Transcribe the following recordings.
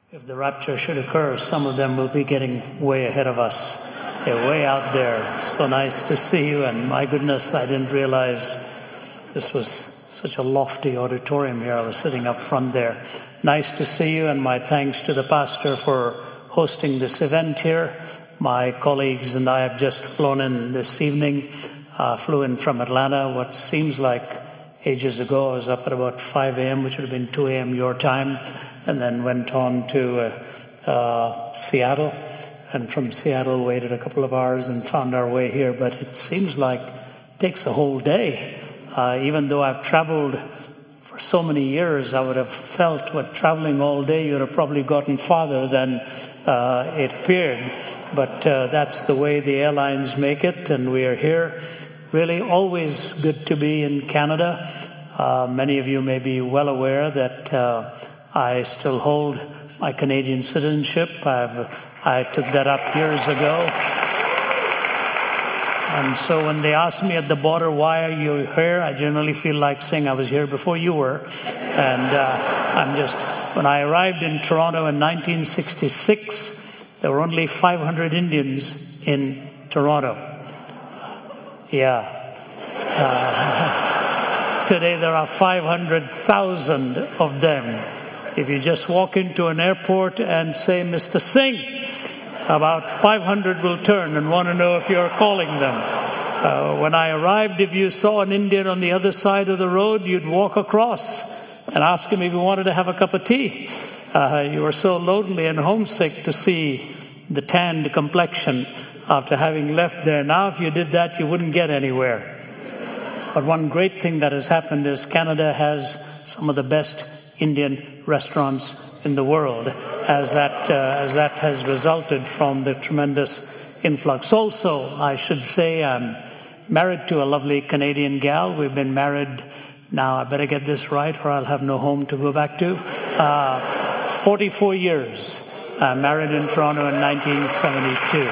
If the rapture should occur, some of them will be getting way ahead of us. They're way out there. So nice to see you. And my goodness, I didn't realize this was such a lofty auditorium here. I was sitting up front there. Nice to see you, and my thanks to the pastor for hosting this event here. My colleagues and I have just flown in this evening, flew in from Atlanta, what seems like ages ago. I was up at about 5 a.m., which would have been 2 a.m. your time, and then went on to Seattle. And from Seattle, waited a couple of hours and found our way here. But it seems like it takes a whole day. Even though I've traveled for so many years, I would have felt what traveling all day, you would have probably gotten farther than it appeared. But that's the way the airlines make it, and we are here. Really always good to be in Canada. Many of you may be well aware that I still hold my Canadian citizenship. I took that up years ago. And so when they ask me at the border, why are you here? I generally feel like saying I was here before you were. And when I arrived in Toronto in 1966, there were only 500 Indians in Toronto. Yeah. Today there are 500,000 of them. If you just walk into an airport and say, Mr. Singh, about 500 will turn and want to know if you're calling them. When I arrived, if you saw an Indian on the other side of the road, you'd walk across and ask him if he wanted to have a cup of tea. You were so lonely and homesick to see the tanned complexion after having left there. Now, if you did that, you wouldn't get anywhere. But one great thing that has happened is Canada has some of the best Indian restaurants in the world, as that has resulted from the tremendous influx. Also, I should say, I'm married to a lovely Canadian gal. We've been married now, I better get this right or I'll have no home to go back to. 44 years. Married in Toronto in 1972.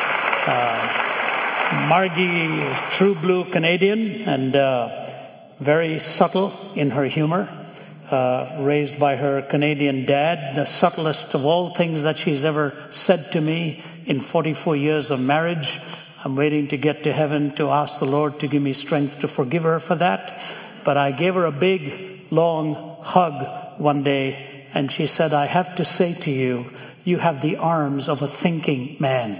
Margie, true blue Canadian, and very subtle in her humor. Raised by her Canadian dad, the subtlest of all things that she's ever said to me in 44 years of marriage. I'm waiting to get to heaven to ask the Lord to give me strength to forgive her for that. But I gave her a big, long hug one day, and she said, I have to say to you, you have the arms of a thinking man.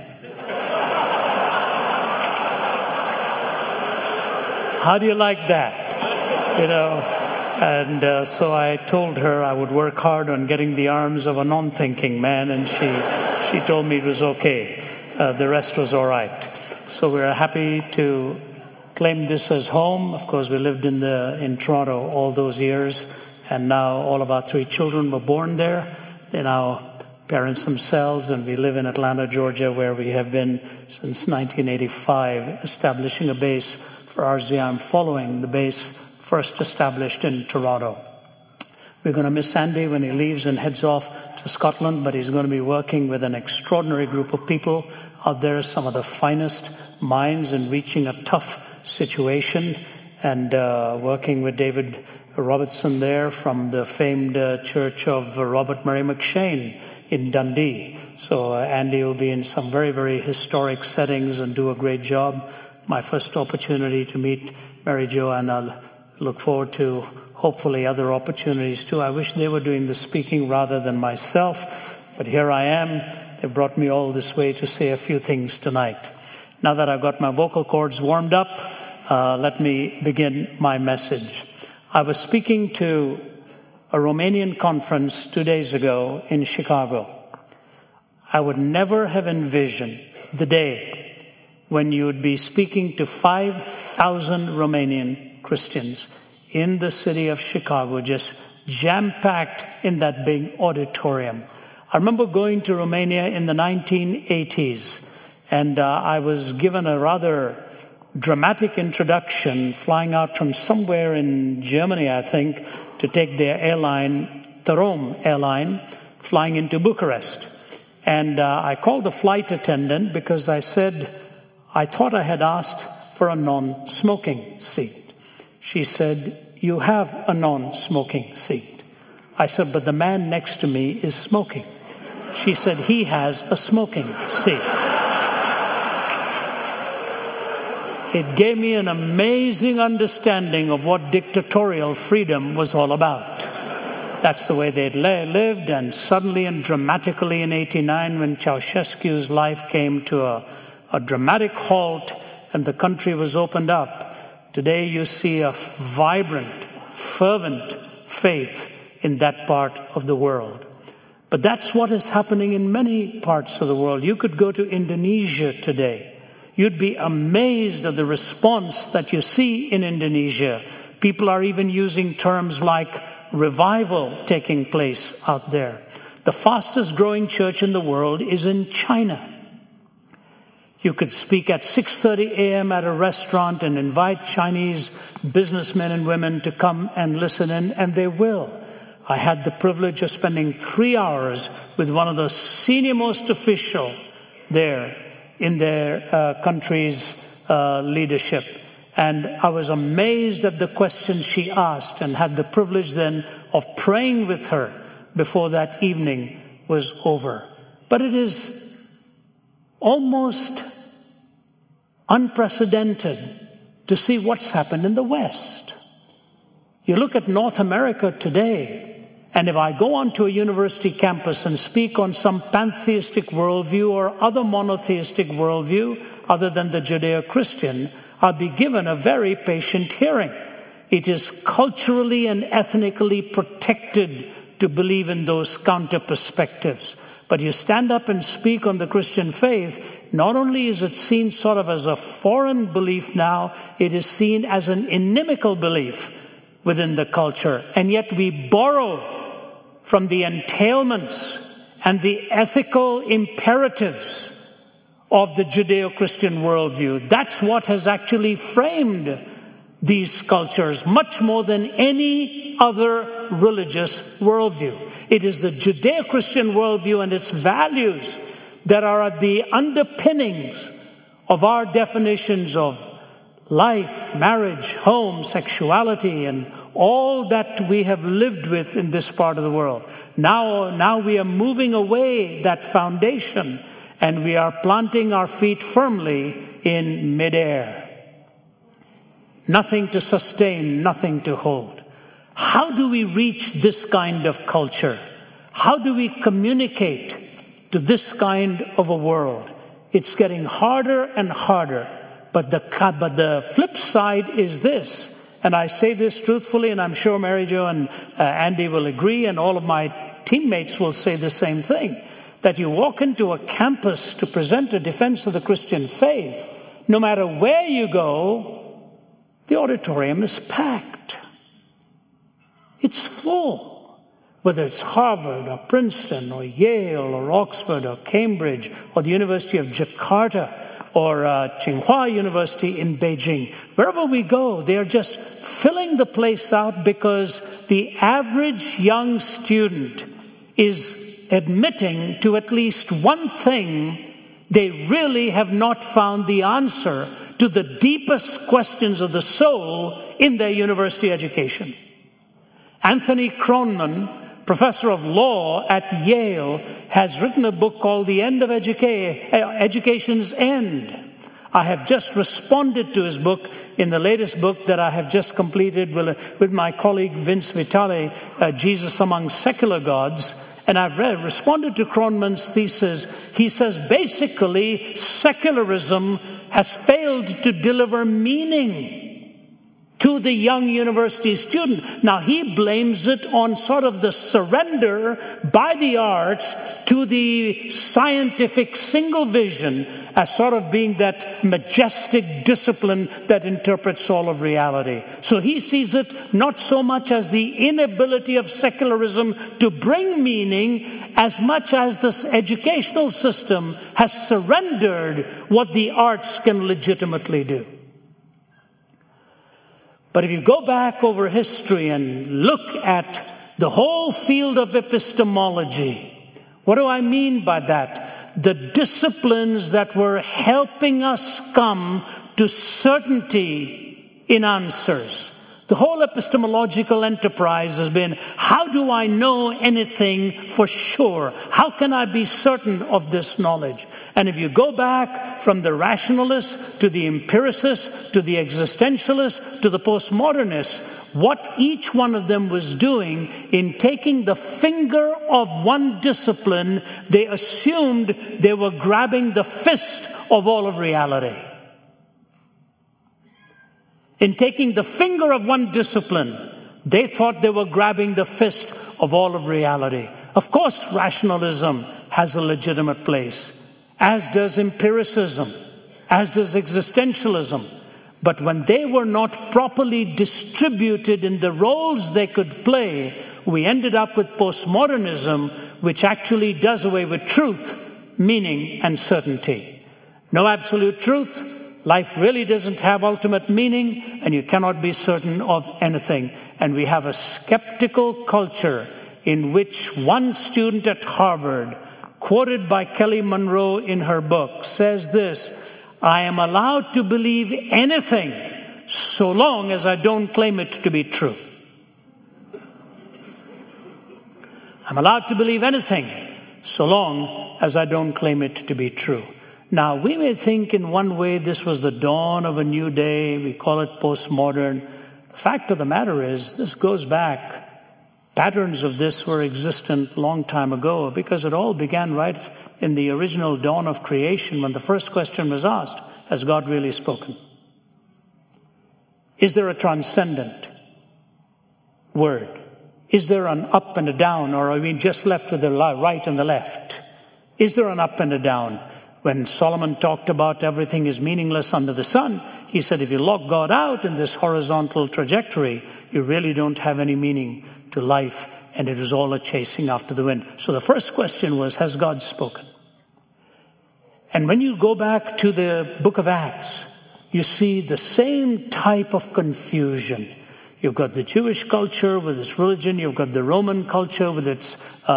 How do you like that? You know? And so I told her I would work hard on getting the arms of a non-thinking man, and she told me it was okay. The rest was all right. So we're happy to claim this as home. Of course, we lived in Toronto all those years, and now all of our 3 children were born there. They're now parents themselves, and we live in Atlanta, Georgia, where we have been since 1985, establishing a base for RZIM, following the base first established in Toronto. We're going to miss Andy when he leaves and heads off to Scotland, but he's going to be working with an extraordinary group of people out there, some of the finest minds in reaching a tough situation, and working with David Robertson there from the famed Church of Robert Murray McShane in Dundee. So Andy will be in some very, very historic settings and do a great job. My first opportunity to meet Mary Jo, and I'll look forward to hopefully other opportunities too. I wish they were doing the speaking rather than myself, but here I am. They brought me all this way to say a few things tonight. Now that I've got my vocal cords warmed up, let me begin my message. I was speaking to a Romanian conference 2 days ago in Chicago. I would never have envisioned the day when you would be speaking to 5,000 Romanian Christians in the city of Chicago, just jam-packed in that big auditorium. I remember going to Romania in the 1980s, and I was given a rather dramatic introduction, flying out from somewhere in Germany, I think, to take their airline, Tarom airline, flying into Bucharest. And I called the flight attendant because I said, I thought I had asked for a non-smoking seat. She said, you have a non-smoking seat. I said, but the man next to me is smoking. She said, he has a smoking seat. It gave me an amazing understanding of what dictatorial freedom was all about. That's the way they'd lived, and suddenly and dramatically in 1989, when Ceausescu's life came to a dramatic halt and the country was opened up, today you see a vibrant, fervent faith in that part of the world. But that's what is happening in many parts of the world. You could go to Indonesia today. You'd be amazed at the response that you see in Indonesia. People are even using terms like revival taking place out there. The fastest growing church in the world is in China. You could speak at 6:30 a.m. at a restaurant and invite Chinese businessmen and women to come and listen in, and they will. I had the privilege of spending 3 hours with one of the senior-most official there in their country's leadership. And I was amazed at the questions she asked, and had the privilege then of praying with her before that evening was over. But it is almost unprecedented to see what's happened in the West. You look at North America today, and if I go onto a university campus and speak on some pantheistic worldview or other monotheistic worldview other than the Judeo-Christian, I'll be given a very patient hearing. It is culturally and ethnically protected to believe in those counter perspectives. But you stand up and speak on the Christian faith, not only is it seen sort of as a foreign belief now, it is seen as an inimical belief within the culture. And yet we borrow from the entailments and the ethical imperatives of the Judeo-Christian worldview. That's what has actually framed these cultures much more than any other religious worldview. It is the Judeo-Christian worldview and its values that are at the underpinnings of our definitions of life, marriage, home, sexuality, and all that we have lived with in this part of the world. Now we are moving away that foundation, and we are planting our feet firmly in midair. Nothing to sustain, nothing to hold. How do we reach this kind of culture? How do we communicate to this kind of a world? It's getting harder and harder. But the flip side is this, and I say this truthfully, and I'm sure Mary Jo and Andy will agree, and all of my teammates will say the same thing, that you walk into a campus to present a defense of the Christian faith, no matter where you go, the auditorium is packed. It's full. Whether it's Harvard or Princeton or Yale or Oxford or Cambridge or the University of Jakarta or Tsinghua University in Beijing. Wherever we go, they are just filling the place out because the average young student is admitting to at least one thing: they really have not found the answer to the deepest questions of the soul in their university education. Anthony Kronman, professor of law at Yale, has written a book called The End of Education's End. I have just responded to his book in the latest book that I have just completed with my colleague Vince Vitale, Jesus Among Secular Gods. And I've responded to Kronman's thesis. He says basically secularism has failed to deliver meaning to the young university student. Now, he blames it on sort of the surrender by the arts to the scientific single vision as sort of being that majestic discipline that interprets all of reality. So he sees it not so much as the inability of secularism to bring meaning as much as this educational system has surrendered what the arts can legitimately do. But if you go back over history and look at the whole field of epistemology, what do I mean by that? The disciplines that were helping us come to certainty in answers. The whole epistemological enterprise has been, how do I know anything for sure? How can I be certain of this knowledge? And if you go back from the rationalists to the empiricists to the existentialists to the postmodernists, what each one of them was doing in taking the finger of one discipline, they assumed they were grabbing the fist of all of reality. In taking the finger of one discipline, they thought they were grabbing the fist of all of reality. Of course, rationalism has a legitimate place, as does empiricism, as does existentialism. But when they were not properly distributed in the roles they could play, we ended up with postmodernism, which actually does away with truth, meaning, and certainty. No absolute truth. Life really doesn't have ultimate meaning, and you cannot be certain of anything. And we have a skeptical culture in which one student at Harvard, quoted by Kelly Monroe in her book, says this: I am allowed to believe anything so long as I don't claim it to be true. I'm allowed to believe anything so long as I don't claim it to be true. Now, we may think in one way this was the dawn of a new day. We call it postmodern. The fact of the matter is, this goes back. Patterns of this were existent long time ago, because it all began right in the original dawn of creation, when the first question was asked, has God really spoken? Is there a transcendent word? Is there an up and a down, or are we just left with the right and the left? Is there an up and a down? When Solomon talked about everything is meaningless under the sun, he said if you lock God out in this horizontal trajectory, you really don't have any meaning to life, and it is all a chasing after the wind. So the first question was, has God spoken? And when you go back to the book of Acts, you see the same type of confusion. You've got the Jewish culture with its religion, you've got the Roman culture with its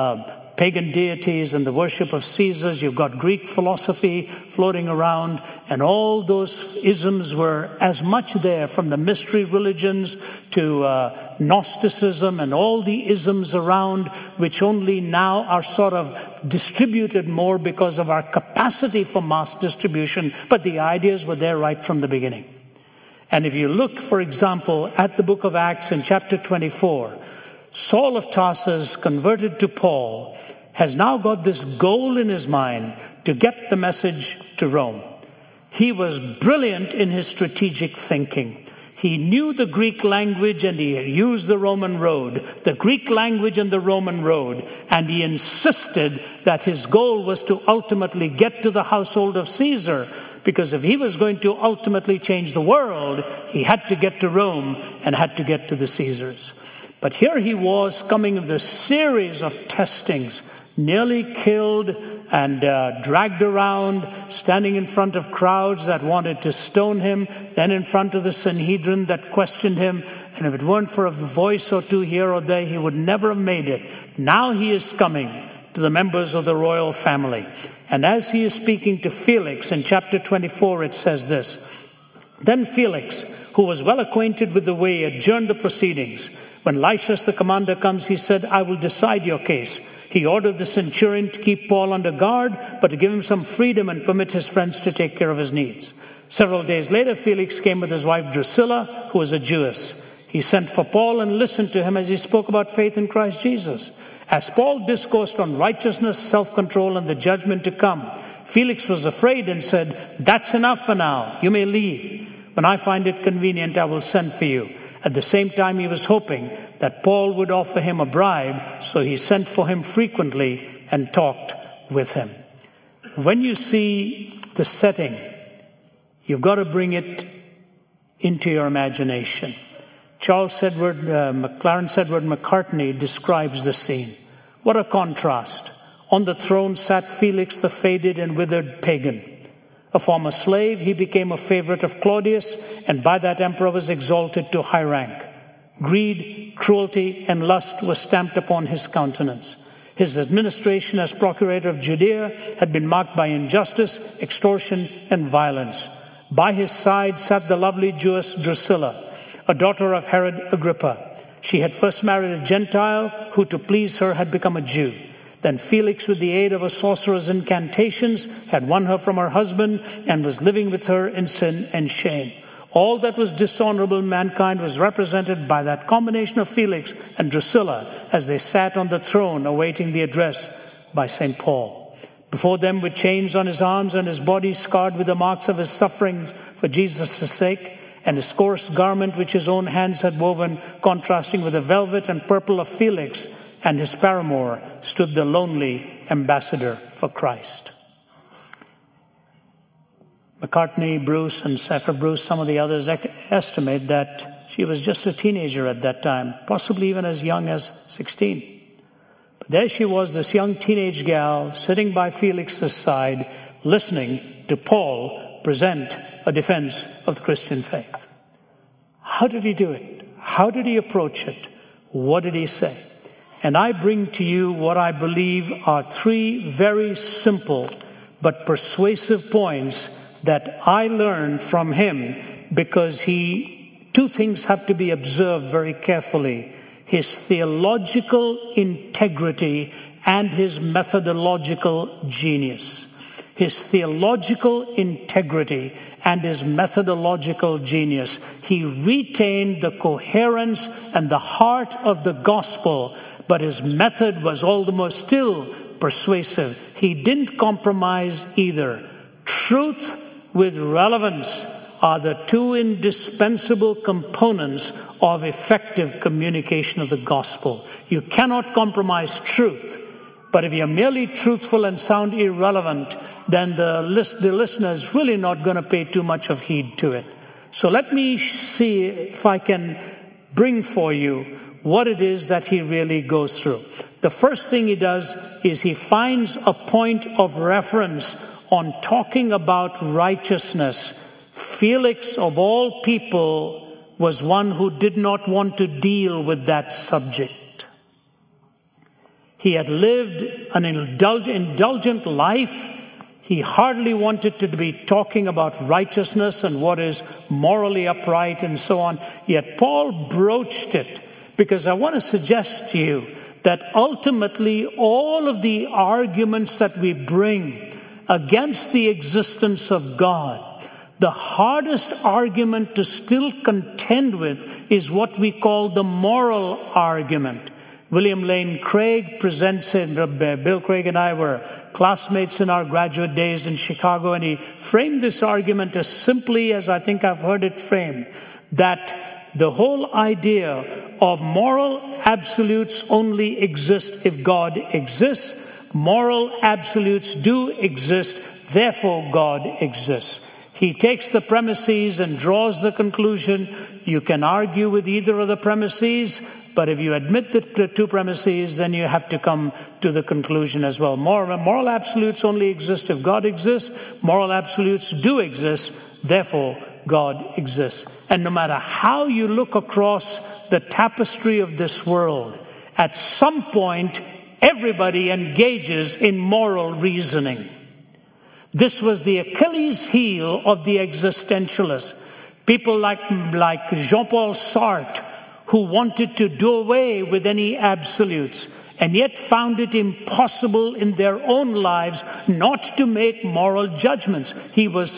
pagan deities and the worship of Caesars. You've got Greek philosophy floating around, and all those isms were as much there, from the mystery religions to Gnosticism and all the isms around, which only now are sort of distributed more because of our capacity for mass distribution, but the ideas were there right from the beginning. And if you look, for example, at the book of Acts in chapter 24, Saul of Tarsus, converted to Paul, has now got this goal in his mind to get the message to Rome. He was brilliant in his strategic thinking. He knew the Greek language and he used the Roman road, the Greek language and the Roman road, and he insisted that his goal was to ultimately get to the household of Caesar, because if he was going to ultimately change the world, he had to get to Rome and had to get to the Caesars. But here he was coming with a series of testings, nearly killed and dragged around, standing in front of crowds that wanted to stone him, then in front of the Sanhedrin that questioned him. And if it weren't for a voice or two here or there, he would never have made it. Now he is coming to the members of the royal family. And as he is speaking to Felix in chapter 24, it says this: Then Felix, who was well acquainted with the way, adjourned the proceedings. When Lysias the commander comes, he said, I will decide your case. He ordered the centurion to keep Paul under guard, but to give him some freedom and permit his friends to take care of his needs. Several days later, Felix came with his wife Drusilla, who was a Jewess. He sent for Paul and listened to him as he spoke about faith in Christ Jesus. As Paul discoursed on righteousness, self-control, and the judgment to come, Felix was afraid and said, That's enough for now. You may leave. When I find it convenient, I will send for you. At the same time, he was hoping that Paul would offer him a bribe, so he sent for him frequently and talked with him. When you see the setting, you've got to bring it into your imagination. Clarence Edward McCartney describes the scene. What a contrast. On the throne sat Felix, the faded and withered pagan. A former slave, he became a favorite of Claudius, and by that emperor was exalted to high rank. Greed, cruelty, and lust were stamped upon his countenance. His administration as procurator of Judea had been marked by injustice, extortion, and violence. By his side sat the lovely Jewess Drusilla, a daughter of Herod Agrippa. She had first married a Gentile who, to please her, had become a Jew. Then Felix, with the aid of a sorcerer's incantations, had won her from her husband and was living with her in sin and shame. All that was dishonorable in mankind was represented by that combination of Felix and Drusilla as they sat on the throne awaiting the address by St. Paul. Before them, with chains on his arms and his body scarred with the marks of his suffering for Jesus' sake, and his coarse garment which his own hands had woven, contrasting with the velvet and purple of Felix and his paramour, stood the lonely ambassador for Christ. McCartney, Bruce, and Sapphire Bruce, some of the others estimate that she was just a teenager at that time, possibly even as young as 16. But there she was, this young teenage gal, sitting by Felix's side, listening to Paul present a defense of the Christian faith. How did he do it? How did he approach it? What did he say? And I bring to you what I believe are three very simple but persuasive points that I learned from him, because two things have to be observed very carefully: his theological integrity and his methodological genius. His theological integrity and his methodological genius. He retained the coherence and the heart of the gospel, but his method was all the more still persuasive. He didn't compromise either. Truth with relevance are the two indispensable components of effective communication of the gospel. You cannot compromise truth. But if you're merely truthful and sound irrelevant, then the listener is really not going to pay too much of heed to it. So let me see if I can bring for you what it is that he really goes through. The first thing he does is he finds a point of reference on talking about righteousness. Felix, of all people, was one who did not want to deal with that subject. He had lived an indulgent life. He hardly wanted to be talking about righteousness and what is morally upright and so on. Yet Paul broached it, because I want to suggest to you that ultimately all of the arguments that we bring against the existence of God, the hardest argument to still contend with is what we call the moral argument. William Lane Craig presents it. Bill Craig and I were classmates in our graduate days in Chicago, and he framed this argument as simply as I think I've heard it framed, that the whole idea of moral absolutes only exist if God exists. Moral absolutes do exist, therefore God exists. He takes the premises and draws the conclusion. You can argue with either of the premises, but if you admit the two premises, then you have to come to the conclusion as well. Moral absolutes only exist if God exists. Moral absolutes do exist, therefore God exists. And no matter how you look across the tapestry of this world, at some point, everybody engages in moral reasoning. This was the Achilles heel of the existentialists. People like Jean-Paul Sartre, who wanted to do away with any absolutes, and yet found it impossible in their own lives not to make moral judgments. He was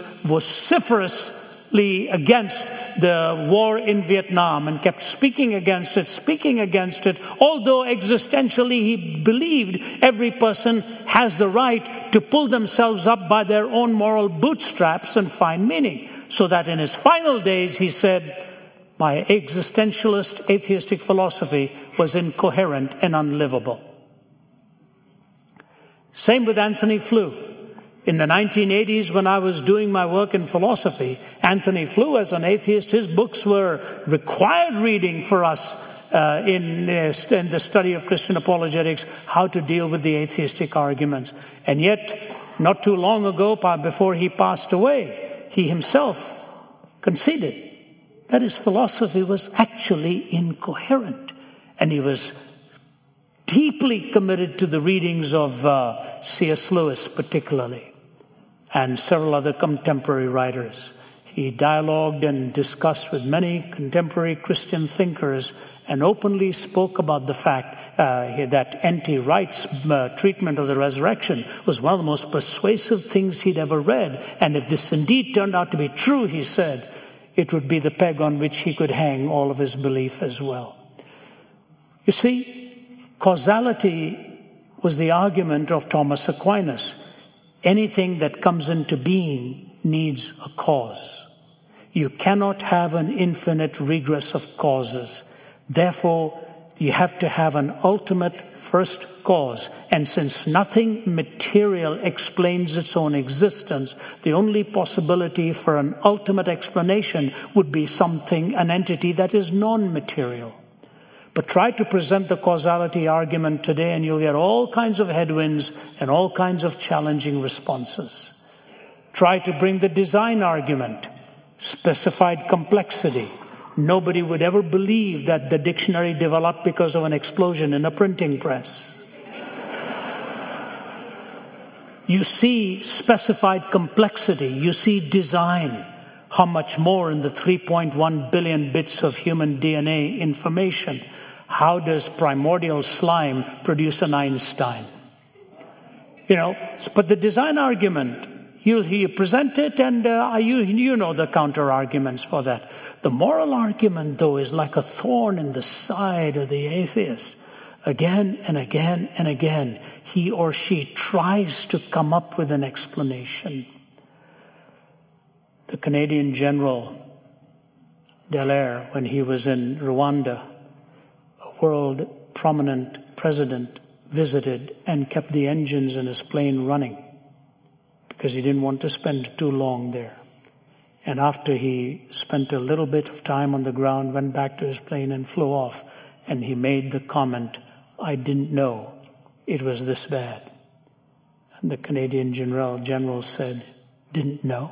vociferously against the war in Vietnam and kept speaking against it, although existentially he believed every person has the right to pull themselves up by their own moral bootstraps and find meaning. So that in his final days he said, my existentialist atheistic philosophy was incoherent and unlivable. Same with Anthony Flew. In the 1980s, when I was doing my work in philosophy, Anthony Flew, as an atheist, his books were required reading for us in the study of Christian apologetics, how to deal with the atheistic arguments. And yet, not too long ago, before he passed away, he himself conceded that his philosophy was actually incoherent. And he was deeply committed to the readings of C.S. Lewis particularly, and several other contemporary writers. He dialogued and discussed with many contemporary Christian thinkers and openly spoke about the fact that N.T. Wright's treatment of the resurrection was one of the most persuasive things he'd ever read. And if this indeed turned out to be true, he said, it would be the peg on which he could hang all of his belief as well. You see, causality was the argument of Thomas Aquinas. Anything that comes into being needs a cause. You cannot have an infinite regress of causes. Therefore, you have to have an ultimate first cause. And since nothing material explains its own existence, the only possibility for an ultimate explanation would be something, an entity that is non-material. But try to present the causality argument today and you'll get all kinds of headwinds and all kinds of challenging responses. Try to bring the design argument, specified complexity. Nobody would ever believe that the dictionary developed because of an explosion in a printing press. You see specified complexity, you see design. How much more in the 3.1 billion bits of human DNA information? How does primordial slime produce an Einstein? But the design argument, you present it and you know the counter arguments for that. The moral argument, though, is like a thorn in the side of the atheist. Again and again and again, he or she tries to come up with an explanation. The Canadian General Dallaire, when he was in Rwanda, a world prominent president, visited and kept the engines in his plane running because he didn't want to spend too long there. And after he spent a little bit of time on the ground, went back to his plane and flew off, and he made the comment, I didn't know it was this bad. And the Canadian general said, didn't know?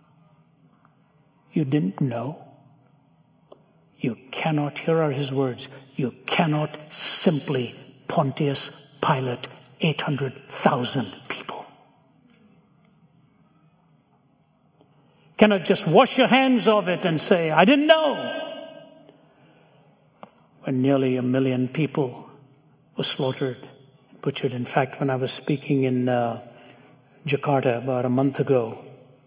You didn't know? You cannot, here are his words, you cannot simply Pontius Pilate 800,000 people. Cannot just wash your hands of it and say, I didn't know. When nearly 1 million people were slaughtered, butchered. In fact, when I was speaking in Jakarta about a month ago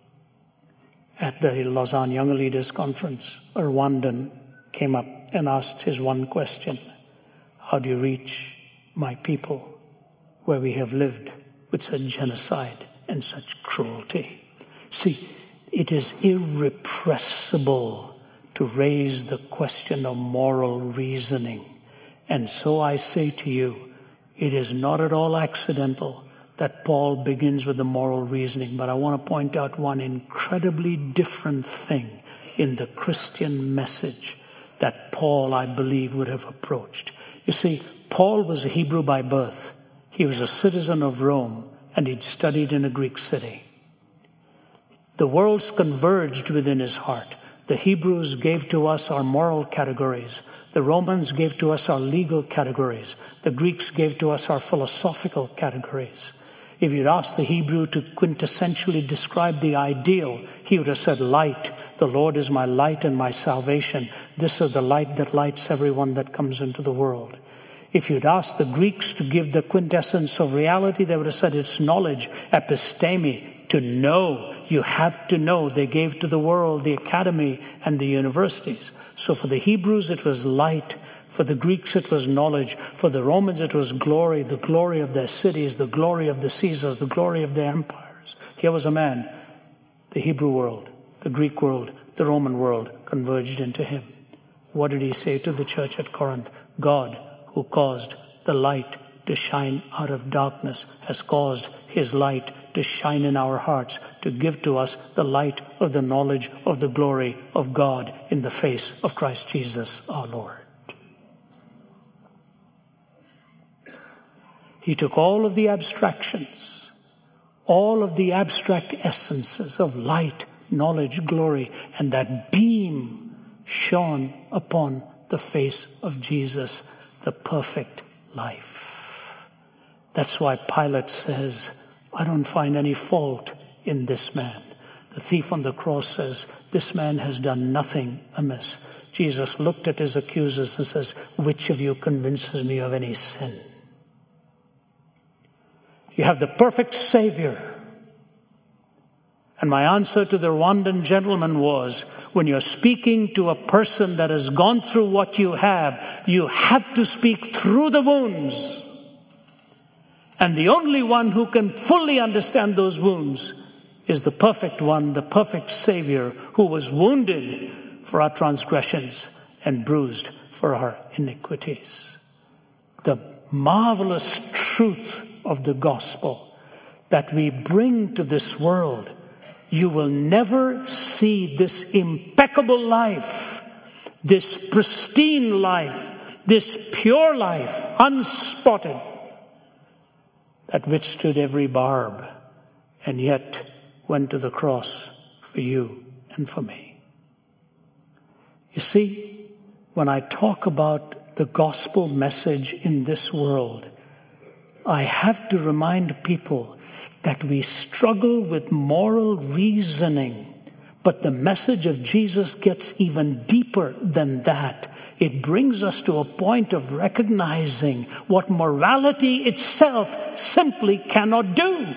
at the Lausanne Young Leaders Conference, a Rwandan came up and asked his one question: how do you reach my people where we have lived with such genocide and such cruelty? See, it is irrepressible to raise the question of moral reasoning. And so I say to you, it is not at all accidental that Paul begins with the moral reasoning. But I want to point out one incredibly different thing in the Christian message that Paul, I believe, would have approached. You see, Paul was a Hebrew by birth. He was a citizen of Rome, and he'd studied in a Greek city. The worlds converged within his heart. The Hebrews gave to us our moral categories. The Romans gave to us our legal categories. The Greeks gave to us our philosophical categories. If you'd asked the Hebrew to quintessentially describe the ideal, he would have said light. The Lord is my light and my salvation. This is the light that lights everyone that comes into the world. If you'd asked the Greeks to give the quintessence of reality, they would have said it's knowledge, episteme, to know. You have to know. They gave to the world the academy and the universities. So for the Hebrews it was light. For the Greeks it was knowledge. For the Romans it was glory, the glory of their cities, the glory of the Caesars, the glory of their empires. Here was a man, the Hebrew world, the Greek world, the Roman world converged into him. What did he say to the church at Corinth? God, who caused the light to shine out of darkness, has caused his light to shine in our hearts, to give to us the light of the knowledge of the glory of God in the face of Christ Jesus our Lord. He took all of the abstractions, all of the abstract essences of light, knowledge, glory, and that beam shone upon the face of Jesus, the perfect life. That's why Pilate says, I don't find any fault in this man. The thief on the cross says, this man has done nothing amiss. Jesus looked at his accusers and says, which of you convinces me of any sin? You have the perfect Savior. And my answer to the Rwandan gentleman was, when you're speaking to a person that has gone through what you have to speak through the wounds. And the only one who can fully understand those wounds is the perfect one, the perfect Savior, who was wounded for our transgressions and bruised for our iniquities. The marvelous truth of the gospel that we bring to this world. You will never see this impeccable life, this pristine life, this pure life, unspotted, that withstood every barb and yet went to the cross for you and for me. You see, when I talk about the gospel message in this world, I have to remind people that we struggle with moral reasoning, but the message of Jesus gets even deeper than that. It brings us to a point of recognizing what morality itself simply cannot do.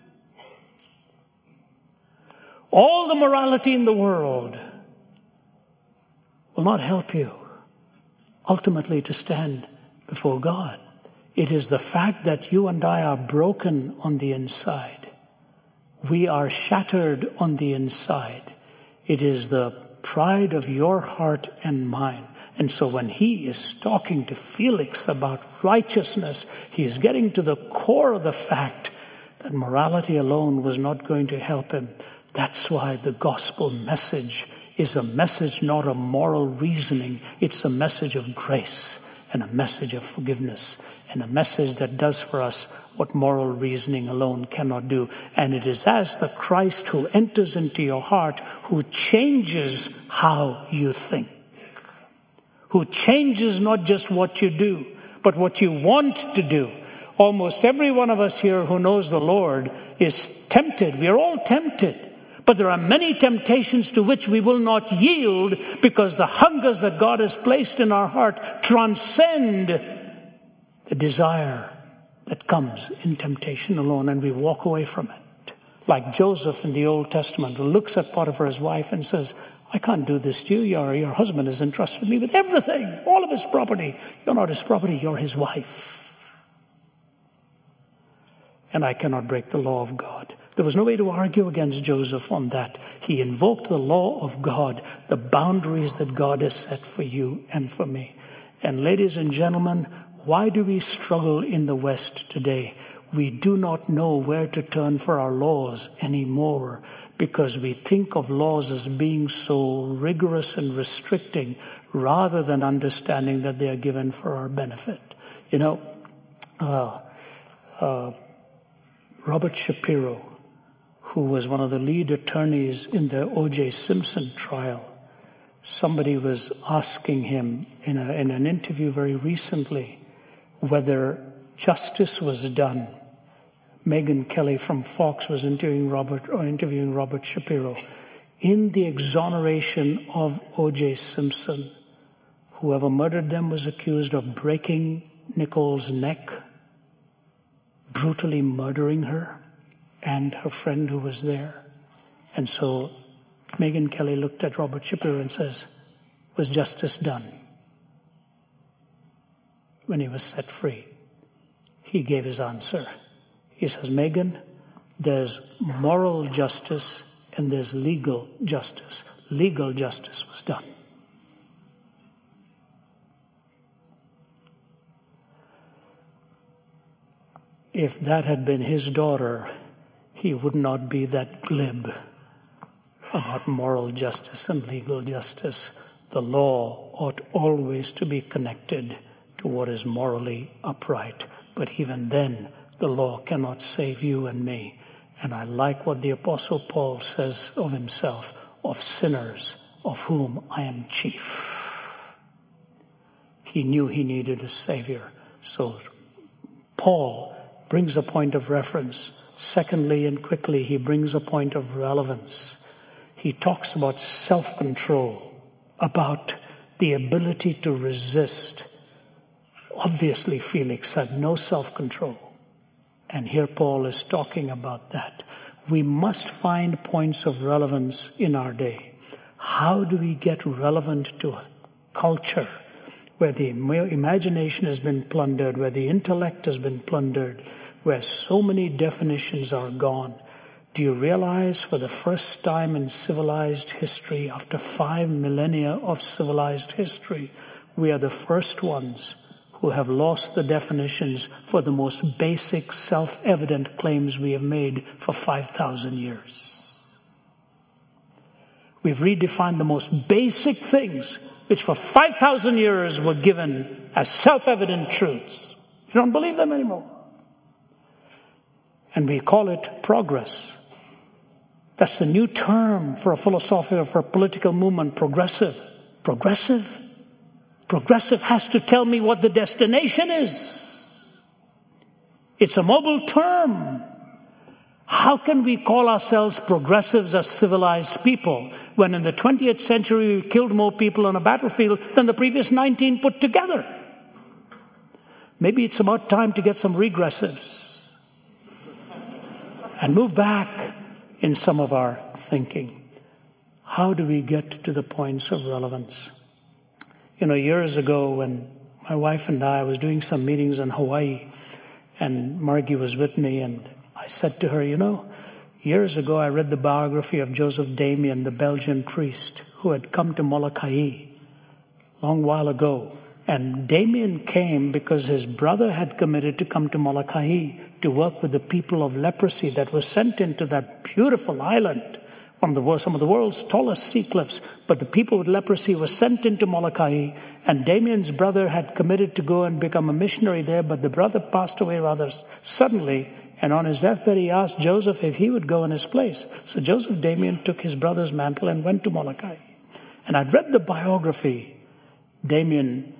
All the morality in the world will not help you ultimately to stand before God. It is the fact that you and I are broken on the inside. We are shattered on the inside. It is the pride of your heart and mine. And so when he is talking to Felix about righteousness, he is getting to the core of the fact that morality alone was not going to help him. That's why the gospel message is a message not of moral reasoning. It's a message of grace and a message of forgiveness and a message that does for us what moral reasoning alone cannot do. And it is as the Christ who enters into your heart who changes how you think, who changes not just what you do, but what you want to do. Almost every one of us here who knows the Lord is tempted. We are all tempted. But there are many temptations to which we will not yield because the hungers that God has placed in our heart transcend the desire that comes in temptation alone, and we walk away from it. Like Joseph in the Old Testament, who looks at Potiphar's wife and says, I can't do this to you. Your husband has entrusted me with everything, all of his property. You're not his property, you're his wife. And I cannot break the law of God. There was no way to argue against Joseph on that. He invoked the law of God, the boundaries that God has set for you and for me. And ladies and gentlemen, why do we struggle in the West today? We do not know where to turn for our laws anymore because we think of laws as being so rigorous and restricting rather than understanding that they are given for our benefit. You know, Robert Shapiro, who was one of the lead attorneys in the O.J. Simpson trial, somebody was asking him in an interview very recently whether justice was done. Megyn Kelly from Fox was interviewing Robert Shapiro. In the exoneration of O.J. Simpson, whoever murdered them was accused of breaking Nicole's neck, brutally murdering her and her friend who was there. And so Megyn Kelly looked at Robert Shapiro and says, was justice done? When he was set free, he gave his answer. He says, Megyn, there's moral justice and there's legal justice. Legal justice was done. If that had been his daughter, he would not be that glib about moral justice and legal justice. The law ought always to be connected to what is morally upright. But even then, the law cannot save you and me. And I like what the Apostle Paul says of himself, of sinners, of whom I am chief. He knew he needed a Savior. So Paul brings a point of reference. Secondly and quickly, he brings a point of relevance. he talks about self-control, about the ability to resist. Obviously, Felix had no self-control. And here Paul is talking about that. We must find points of relevance in our day. How do we get relevant to a culture where the imagination has been plundered, where the intellect has been plundered, where so many definitions are gone? Do you realize for the first time in civilized history, after 5 millennia of civilized history, we are the first ones who have lost the definitions for the most basic, self-evident claims we have made for 5,000 years. We've redefined the most basic things which for 5,000 years were given as self-evident truths. You don't believe them anymore. And we call it progress. That's the new term for a philosophical, for a political movement, progressive. Progressive? Progressive has to tell me what the destination is. It's a mobile term. How can we call ourselves progressives as civilized people when in the 20th century we killed more people on a battlefield than the previous 19 put together? Maybe it's about time to get some regressives and move back in some of our thinking. How do we get to the points of relevance? Years ago when my wife and I was doing some meetings in Hawaii and Margie was with me, and I said to her, years ago I read the biography of Joseph Damien, the Belgian priest who had come to Molokai a long while ago. And Damien came because his brother had committed to come to Molokai to work with the people of leprosy that was sent into that beautiful island, some of the world's tallest sea cliffs. But the people with leprosy were sent into Molokai, and Damien's brother had committed to go and become a missionary there, but the brother passed away rather suddenly, and on his deathbed he asked Joseph if he would go in his place. So Joseph Damien took his brother's mantle and went to Molokai. And I'd read the biography. Damien,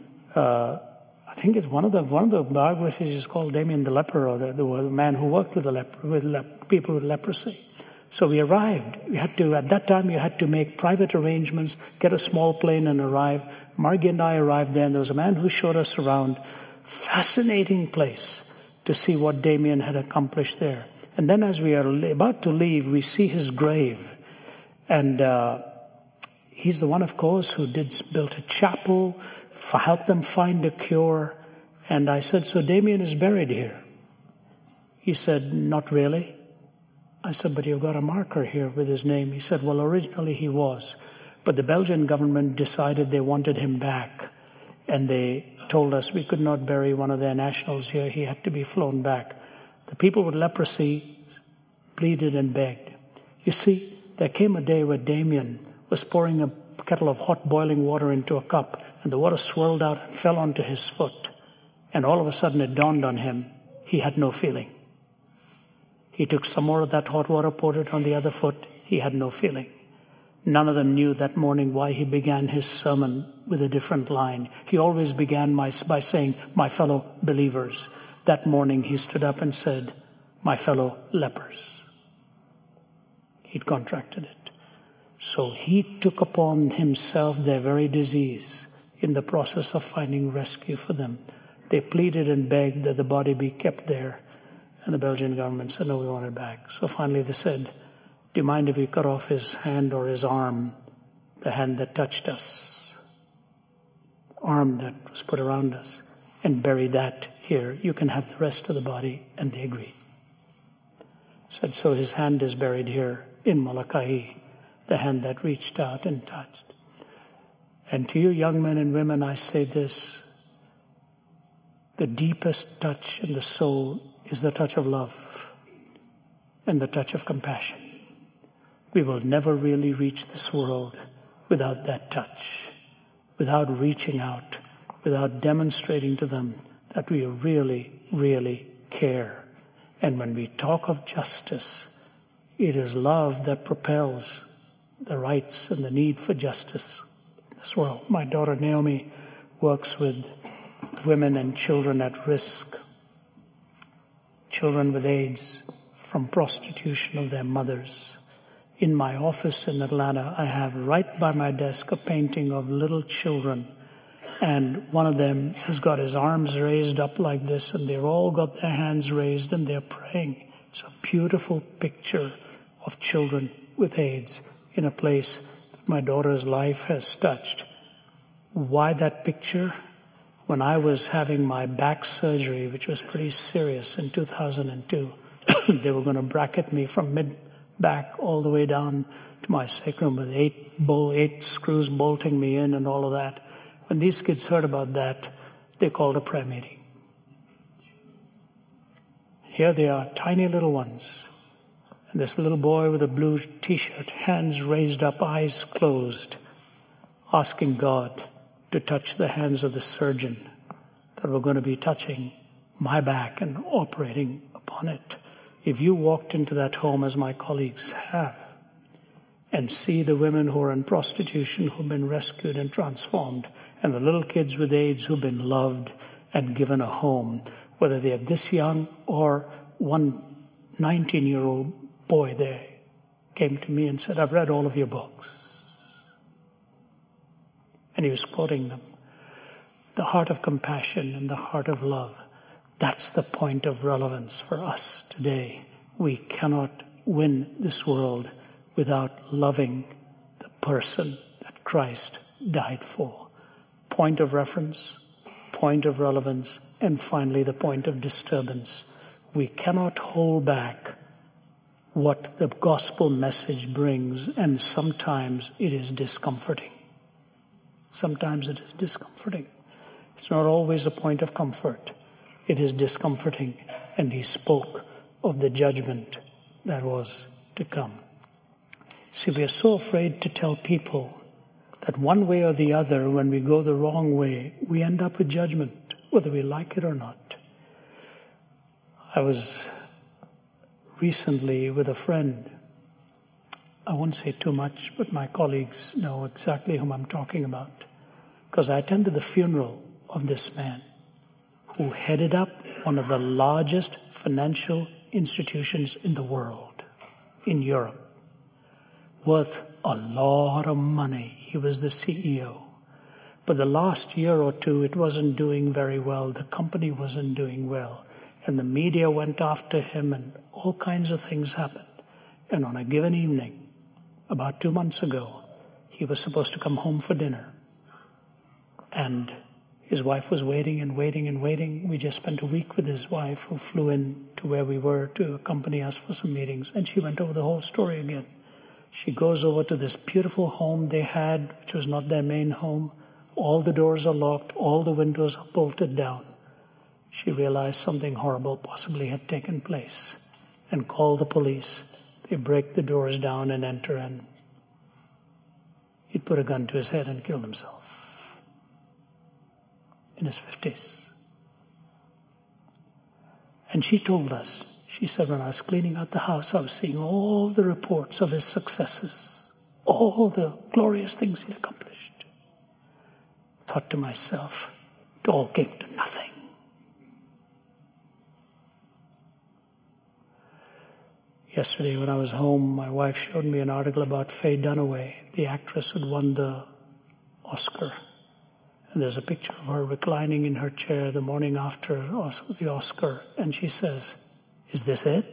I think it's one of the biographies is called Damien the leper, or the man who worked with people with leprosy. So we arrived. At that time, you had to make private arrangements, get a small plane and arrive. Margie and I arrived there, and there was a man who showed us around. Fascinating place to see what Damien had accomplished there. And then as we are about to leave, we see his grave. And he's the one, of course, who built a chapel, helped them find a cure. And I said, so Damien is buried here? He said, not really. I said, but you've got a marker here with his name. He said, well, originally he was. But the Belgian government decided they wanted him back. And they told us we could not bury one of their nationals here. He had to be flown back. The people with leprosy pleaded and begged. You see, there came a day where Damien was pouring a kettle of hot boiling water into a cup, and the water swirled out and fell onto his foot. And all of a sudden it dawned on him, he had no feeling. He took some more of that hot water, poured it on the other foot. He had no feeling. None of them knew that morning why he began his sermon with a different line. He always began by saying, my fellow believers. That morning he stood up and said, my fellow lepers. He'd contracted it. So he took upon himself their very disease in the process of finding rescue for them. They pleaded and begged that the body be kept there. And the Belgian government said, no, we want it back. So finally they said, do you mind if we cut off his hand or his arm, the hand that touched us, arm that was put around us, and bury that here? You can have the rest of the body. And they agreed. Said, so his hand is buried here in Molokai, the hand that reached out and touched. And to you young men and women, I say this, the deepest touch in the soul is the touch of love and the touch of compassion. We will never really reach this world without that touch, without reaching out, without demonstrating to them that we really, really care. And when we talk of justice, it is love that propels the rights and the need for justice in this world. My daughter Naomi works with women and children at risk, children with AIDS from prostitution of their mothers in my office in Atlanta, I have right by my desk a painting of little children. And one of them has got his arms raised up like this, and they've all got their hands raised and they're praying. It's a beautiful picture of children with AIDS in a place that my daughter's life has touched. Why that picture? When I was having my back surgery, which was pretty serious in 2002, they were going to bracket me from mid-back all the way down to my sacrum with 8 screws bolting me in and all of that. When these kids heard about that, they called a prayer meeting. Here they are, tiny little ones. And this little boy with a blue t-shirt, hands raised up, eyes closed, asking God to touch the hands of the surgeon that were going to be touching my back and operating upon it. If you walked into that home, as my colleagues have, and see the women who are in prostitution who've been rescued and transformed, and the little kids with AIDS who've been loved and given a home, whether they're this young or one 19-year-old boy there came to me and said, I've read all of your books. And he was quoting them. The heart of compassion and the heart of love. That's the point of relevance for us today. We cannot win this world without loving the person that Christ died for. Point of reference, point of relevance, and finally the point of disturbance. We cannot hold back what the gospel message brings, and sometimes it is discomforting. Sometimes it is discomforting. It's not always a point of comfort. It is discomforting. And he spoke of the judgment that was to come. See, we are so afraid to tell people that one way or the other, when we go the wrong way, we end up with judgment, whether we like it or not. I was recently with a friend. I won't say too much, but my colleagues know exactly whom I'm talking about. Because I attended the funeral of this man who headed up one of the largest financial institutions in the world, in Europe, worth a lot of money. He was the CEO. But the last year or two, it wasn't doing very well. The company wasn't doing well. And the media went after him and all kinds of things happened. And on a given evening, about 2 months ago, he was supposed to come home for dinner. And his wife was waiting and waiting and waiting. We just spent a week with his wife, who flew in to where we were to accompany us for some meetings. And she went over the whole story again. She goes over to this beautiful home they had, which was not their main home. All the doors are locked. All the windows are bolted down. She realized something horrible possibly had taken place and called the police. They break the doors down and enter in. He'd put a gun to his head and killed himself in his 50s. And she told us, she said, when I was cleaning out the house, I was seeing all the reports of his successes, all the glorious things he'd accomplished. Thought to myself, it all came to nothing. Yesterday when I was home, my wife showed me an article about Faye Dunaway, the actress who'd won the Oscar. And there's a picture of her reclining in her chair the morning after the Oscar. And she says, is this it?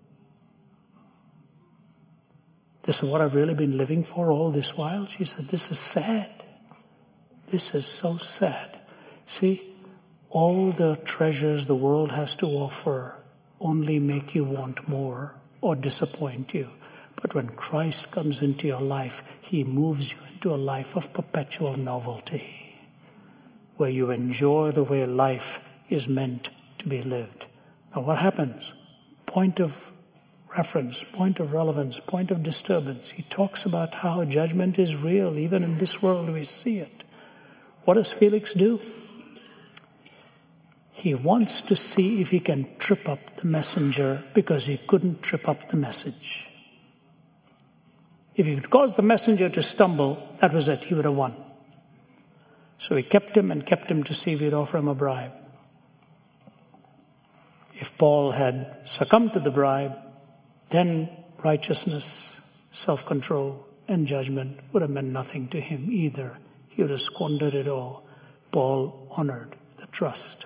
This is what I've really been living for all this while? She said, this is sad. This is so sad. See, all the treasures the world has to offer only make you want more or disappoint you. But when Christ comes into your life, he moves you into a life of perpetual novelty, where you enjoy the way life is meant to be lived. Now what happens? Point of reference, point of relevance, point of disturbance. He talks about how judgment is real. Even in this world we see it. What does Felix do? He wants to see if he can trip up the messenger because he couldn't trip up the message. If he could cause the messenger to stumble, that was it. He would have won. So he kept him to see if he'd offer him a bribe. If Paul had succumbed to the bribe, then righteousness self-control, and judgment would have meant nothing to him either. He would have squandered it all. Paul honored the trust.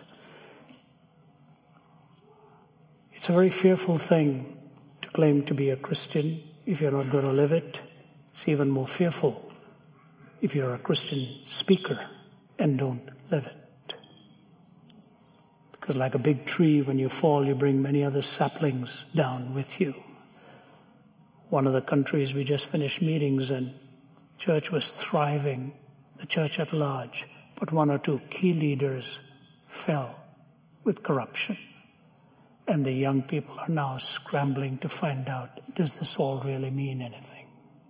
It's a very fearful thing to claim to be a Christian if you're not going to live it. It's even more fearful if you're a Christian speaker and don't live it. Because like a big tree, when you fall, you bring many other saplings down with you. One of the countries we just finished meetings and church was thriving, the church at large, but one or two key leaders fell with corruption. And the young people are now scrambling to find out, does this all really mean anything?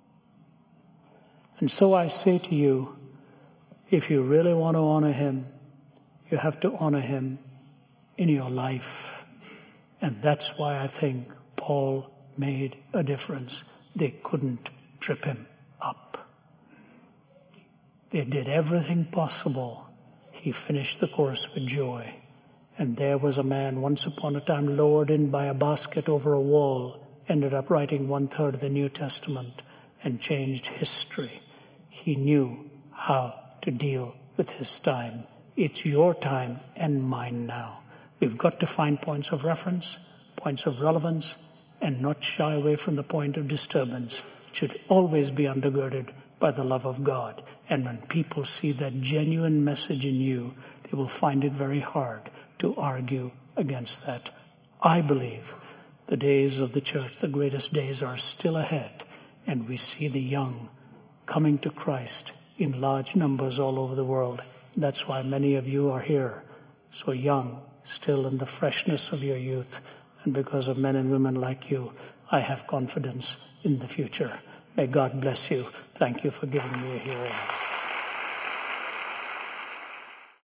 And so I say to you, if you really want to honor him, you have to honor him in your life. And that's why I think Paul made a difference. They couldn't trip him up. They did everything possible. He finished the course with joy. And there was a man once upon a time lowered in by a basket over a wall, ended up writing 1/3 of the New Testament and changed history. He knew how to deal with his time. It's your time and mine now. We've got to find points of reference, points of relevance, and not shy away from the point of disturbance. It should always be undergirded by the love of God. And when people see that genuine message in you, they will find it very hard to argue against that. I believe the days of the church, the greatest days, are still ahead, and we see the young coming to Christ in large numbers all over the world. That's why many of you are here, so young, still in the freshness of your youth, and because of men and women like you, I have confidence in the future. May God bless you. Thank you for giving me a hearing.